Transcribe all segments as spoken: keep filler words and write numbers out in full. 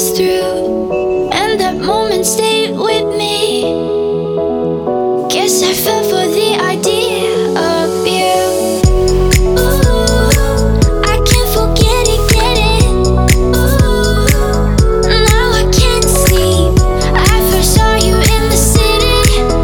passed through, and that moment stayed with me. Guess I fell for the idea of you. Ooh, I can't forget it, get it. Ooh, now I can't sleep. I first saw you in the city.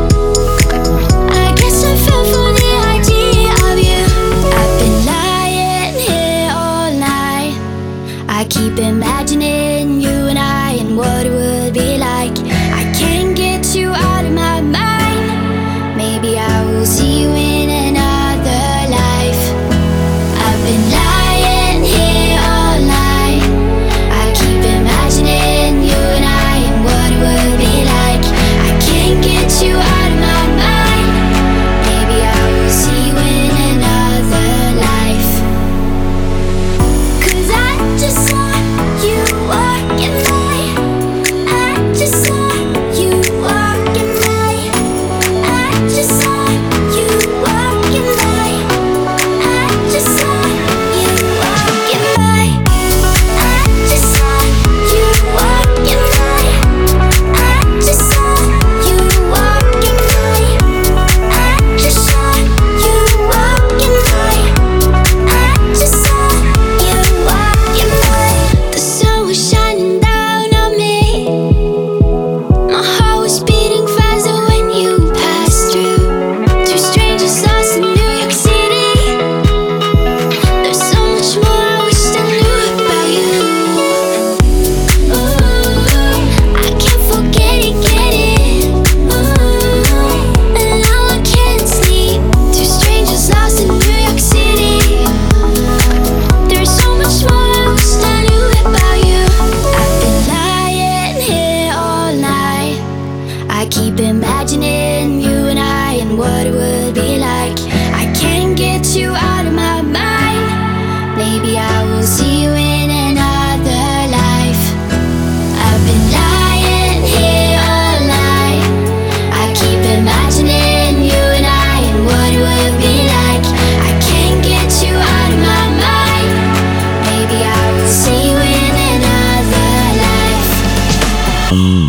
I guess I fell for the idea of you. I've been lying here all night. I keep imagining you and I and what it would be like. I can't get you out of my mind. Maybe I will see you in another life. I've been lying here all night. I keep imagining you and I and what it would be like. I can't get you out of my mind. Maybe I will see you in another life. 'Cause I just saw you walking by. I just saw you walking by. I just saw you walking by. I just saw you walking by. I just saw you walking by. I just saw you walking by. I just saw you walking by. I just saw you walking by. The sun was shining down on me. My heart was beating faster when you passed through. Two strangers lost in New York City. There's so much more I wish I knew about you. Ooh, I can't forget it, get it. Ooh, and now I can't sleep. Two strangers lost in New York City. There's so much more I wish I knew about you. I've been lying here all night. I keep imagining you and I and what it would be like. I can't get you out of my mind. Maybe I will see you in another life. I've been lying here all night. I keep imagining you and I and what it would be like. I can't get you out of my mind. Maybe I will see you in another life.